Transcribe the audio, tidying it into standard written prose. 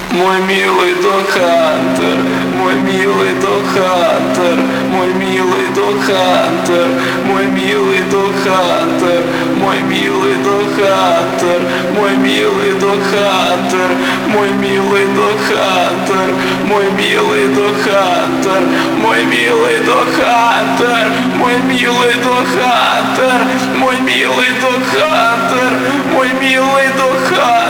Мой милый Док Хантер, мой милый Док Хантер, мой милый Док Хантер, мой милый Док Хантер, мой милый Док Хантер, мой милый Док Хантер, мой милый Док Хантер, мой милый Док Хантер, мой милый Док Хантер, мой милый Док Хантер, мой милый Док Хантер, мой милый Док Хантер.